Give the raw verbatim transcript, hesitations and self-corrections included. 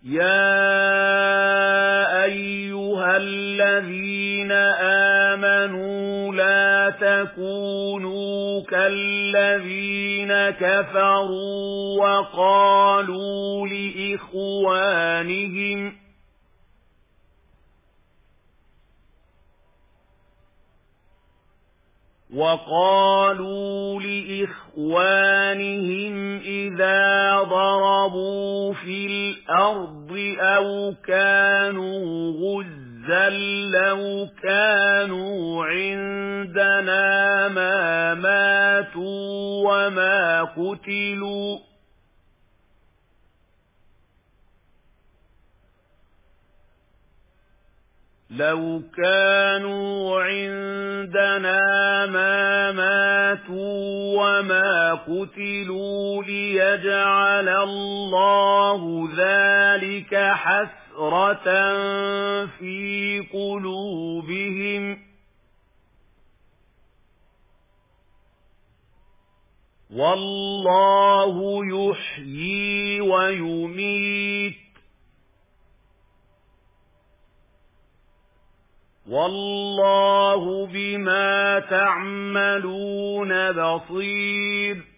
يَا أَيُّهَا الَّذِينَ آمَنُوا لَا تَكُونُوا كَالَّذِينَ كَفَرُوا وَقَالُوا لِإِخْوَانِهِمْ وَقَالُوا لِإِخْوَانِهِمْ إِذَا ضَرَبُوا فِي الْأَرْضِ أَوْ كَانُوا غُزًّى لَّوْ كَانُوا عِندَنَا مَا مَاتُوا وَمَا قُتِلُوا لَوْ كَانُوا عِندَنَا مَا مَاتُوا وَمَا قُتِلُوا لِيَجْعَلَ اللَّهُ ذَلِكَ حَسْرَةً فِي قُلُوبِهِمْ وَاللَّهُ يُحْيِي وَيُمِيتُ وَاللَّهُ بِمَا تَعْمَلُونَ بَصِيرٌ